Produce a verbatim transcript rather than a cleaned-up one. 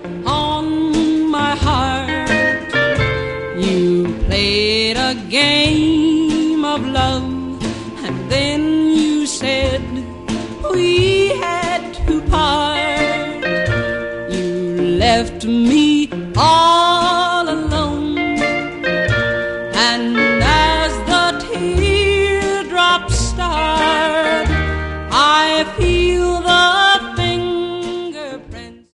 on my heart. You played a game of love, and then you said we had to part. You left me all